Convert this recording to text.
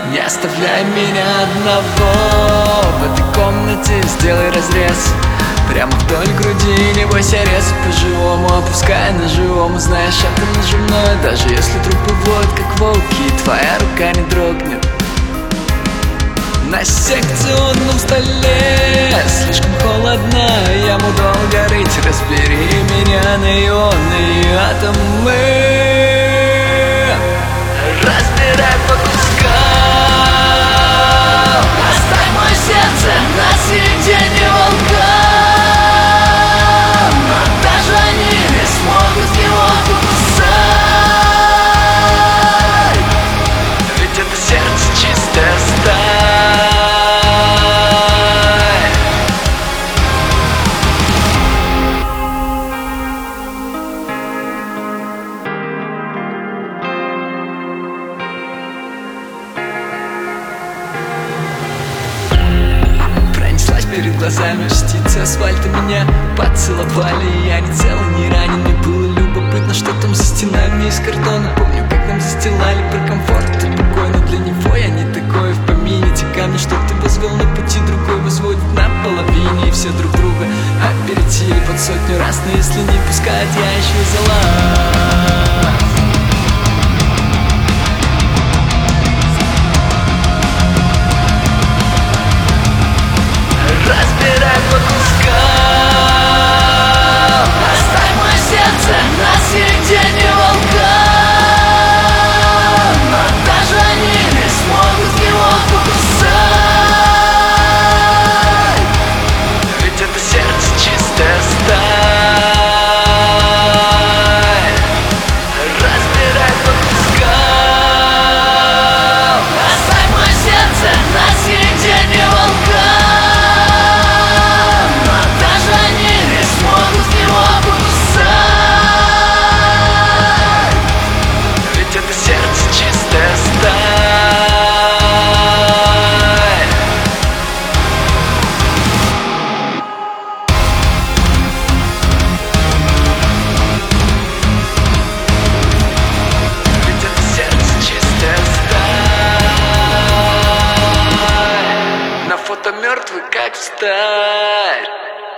Не оставляй меня одного в этой комнате, сделай разрез прямо вдоль груди, не бойся резать по-живому, опускай на-живому. Знаешь, это нажимное, даже если трупы воют, как волки, твоя рука не дрогнет. На секционном столе слишком холодно, яму долго рыть. Разбери меня на ионы и атомы, разбирай по кускам. Оставь мое сердце на середине волкам, но даже они не смогут его покусать. Ведь это сердце чистая сталь. Перед глазами жстицы асфальта меня поцеловали, и я не цел, не ранен. Мне было любопытно, что там за стенами из картона. Помню, как нам застилали про комфорт и покой, но для него я не такой. В помине те камни, что ты возвел на пути, другой возводит на половине. И все друг друга опередили под 100 раз, но если не пускать, я еще за лаз. Разбирай по кускам. Оставь мое сердце на середине волкам, но даже они не смогут его покусать. Ведь это сердце чистая сталь. Разбирай по кускам. Оставь мое сердце на середине волкам, фото мертвый, как встарь.